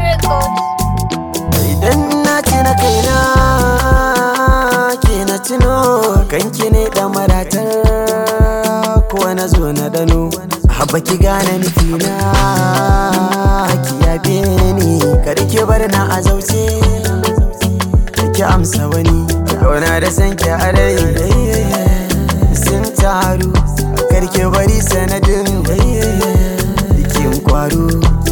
Records. Idan na tuna kaina ke na tuno kanki ne da maratar kuwa na zo na dano haba ki gane nufina ki yabe ni kar ki bar na a zauce ki amsa wani kauna da san ki a rai sun taru kar ki bari sanadin kin kwaro.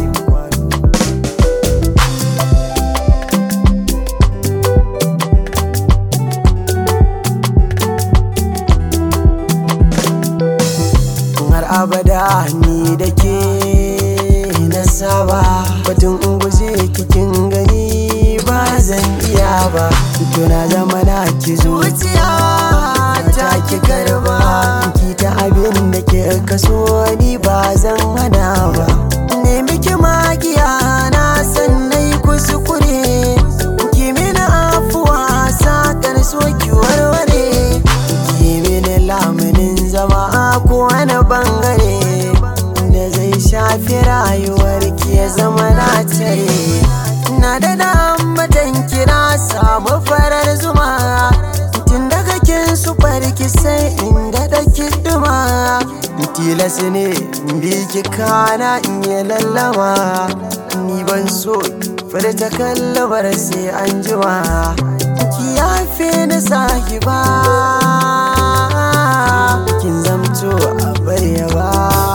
Abada ni da ke na saba batun guje kikin gani ba zan iya ba tuna zama na ki zuciya ta ki karba ki ta abin da ke kaso ni ba zan hana ba nemi ki magiya na san nai kuskure ki mini afuwa sakar so ki warware ki mini lamunin zama ko wani bangare da zai shafi rayuwar ki ya zama na tare na da dambatan kira samu farar zuma tun daga kin su farki sai inda da kiɗuma tilas ne bi ki kana in yi lallama ni ban so furta kallabar sai an jima ki yafe ni sahiba kin zamto a barya ba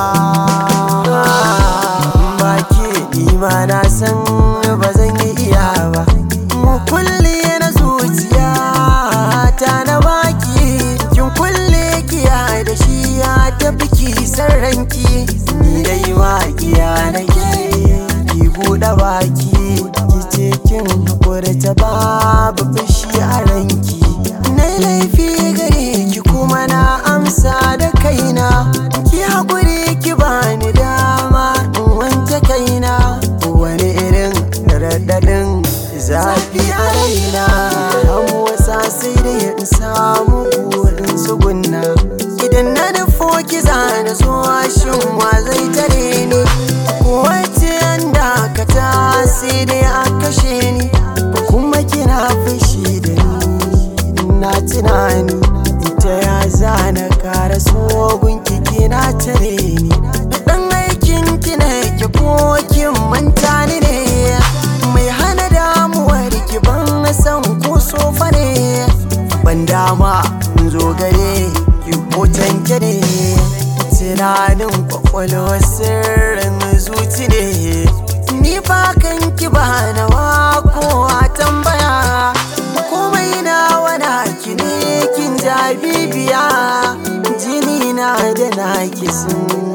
baki ima na san ba zan yi iya ba mu kulle na zuciya ta na baki kin kulle kiya da shi ya tafi ki sarranki ni dai magiya nake ki buɗe baki ki ce kin hakuri ta babu fushi a ranki na laifi gare ki kuma na amsa da kaina ki haƙuri ki bani dama in wanke kaina wani irin raɗaɗin zafi a raina hamu wasa sai da in samu burin tsugunna idan na nufo ki zana zuwa shin wa zai tare ni kowace yan dakata sai dai a kashe ni kuma kina fushi da ni na tunani ta ya zana kara sogun kiki na tare ni dan aikin ki ne ki ko kin manta ni ne mai hana damuwar ki ban san ko sofa ne ban dama in zo gare ki ko tanke ne tunanin kwakwalwa sirrin zuci ne ni fa kan ki ba na wako a tambaya komai na wana ki ne kin ja bibiya jini na da naki sun